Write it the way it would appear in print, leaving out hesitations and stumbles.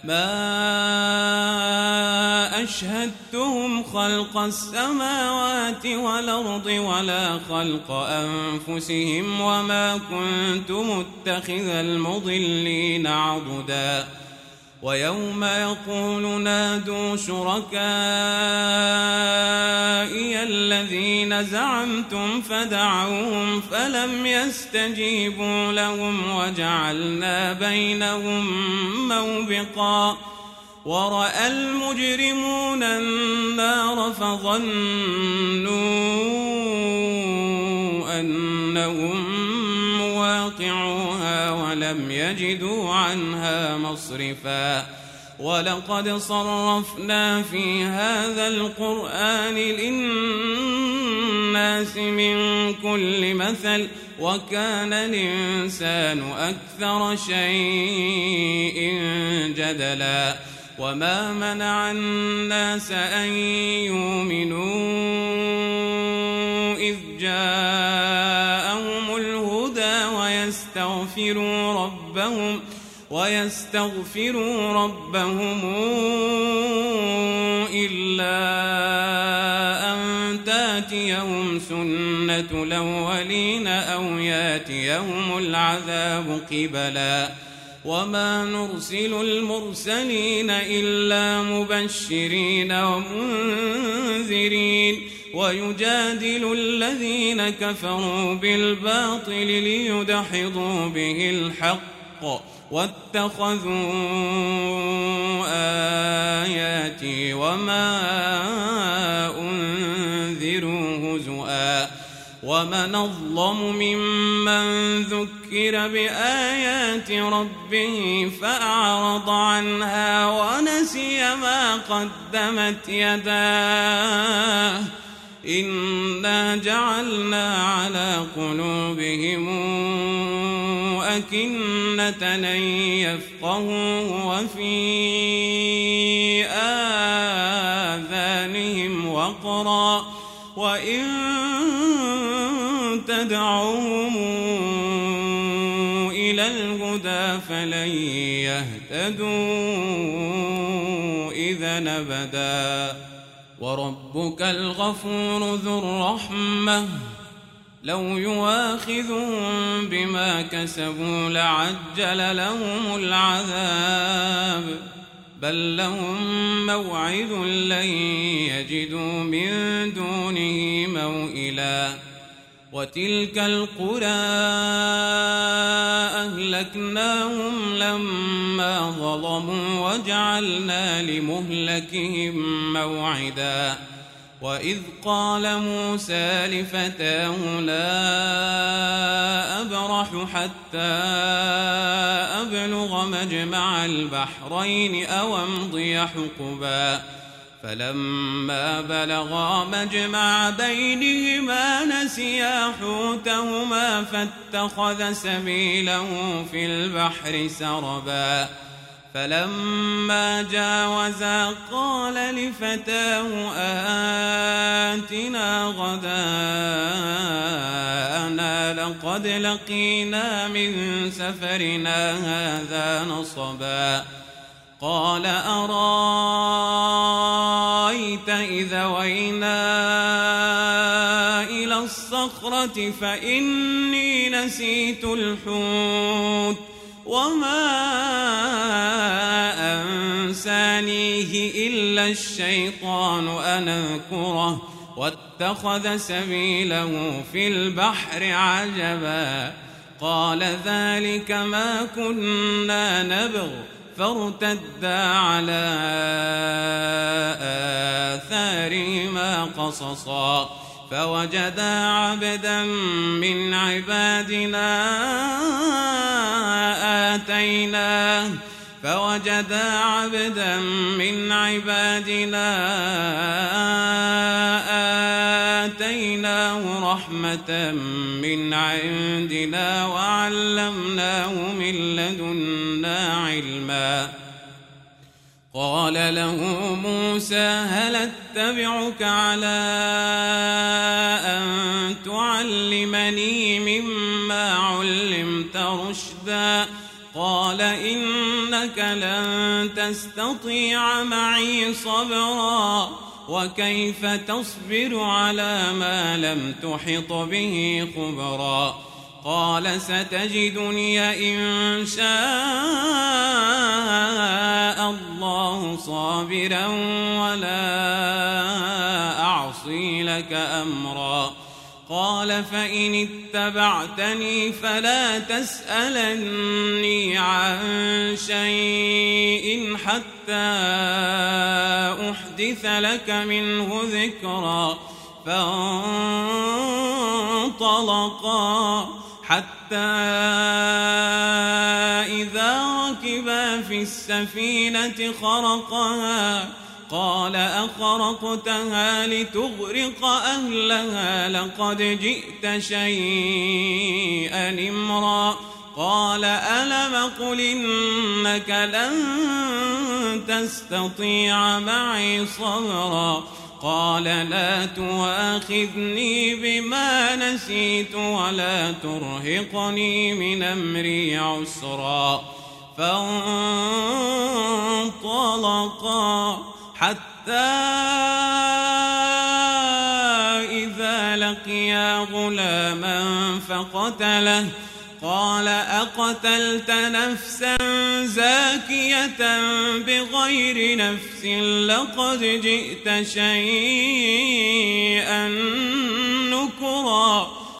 ما أشهدتهم خلق السماوات والأرض ولا خلق أنفسهم وما كنت متخذ المضلين عضدا ويوم يقول نادوا شركائي الذين زعمتم فدعوهم فلم يستجيبوا لهم وجعلنا بينهم موبقا ورأى المجرمون النار فظنوا أنهم مواقعوها ولم يجدوا عنها مصرفا ولقد صرفنا في هذا القرآن للناس من كل مثل وكان الإنسان أكثر شيء جدلا وما منع الناس أن يؤمنوا إذ جاءهم الهدى ويستغفروا ربهم إلا أن تأتيهم سنة الأولين أو يأتيهم العذاب قبلا وما نرسل المرسلين إلا مبشرين ومنذرين ويجادل الذين كفروا بالباطل ليدحضوا به الحق واتخذوا آياتي وما أنذروا هزؤا ومن أظلم ممن ذكر بآيات ربه فأعرض عنها ونسي ما قدمت يداه إنا جعلنا على قلوبهم أكنة أن يفقهوا وفي آذانهم وقرا وإن تدعوهم إلى الهدى فلن يهتدوا إذا أبدا وربك الغفور ذو الرحمة لو يواخذهم بما كسبوا لعجل لهم العذاب بل لهم موعد لن يجدوا من دونه موئلا وتلك القرى أهلكناهم لما ظلموا وجعلنا لمهلكهم موعدا وإذ قال موسى لفتاه لا أبرح حتى أبلغ مجمع البحرين أو أمضي حقبا فلما بلغا مجمع بينهما نسيا حوتهما فاتخذ سبيله في البحر سربا فلما جاوزا قال لفتاه آتنا غداءنا لقد لقينا من سفرنا هذا نصبا قال أرأيت إذا وينا إلى الصخرة فإني نسيت الحوت وما أنسانيه إلا الشيطان أن أذكره واتخذ سبيله في البحر عجبا قال ذلك ما كنا نبغ فارتدا على آثارهما قصصا فوجدا عبدا من عبادنا آتيناه رحمة من عندنا وعلمناه من لدنا علما قال له موسى هل اتبعك على أن تعلمني مما علمت رشدا قال إنك إنك لن تستطيع معي صبرا وكيف تصبر على ما لم تحط به خبرا قال ستجدني إن شاء الله صابرا ولا أعصي لك أمرا قال فإن اتبعتني فلا تسألني عن شيء حتى أحدث لك منه ذكرا فانطلقا حتى إذا ركبا في السفينة خرقها قال أخرقتها لتغرق أهلها لقد جئت شيئا إمرا قال ألم قل إنك لن تستطيع معي صبرا قال لا تؤاخذني بما نسيت ولا ترهقني من أمري عسرا فانطلقا حتى إذا لقيا غلاما فقتله قال أقتلت نفسا زاكية بغير نفس لقد جئت شيئا نكرا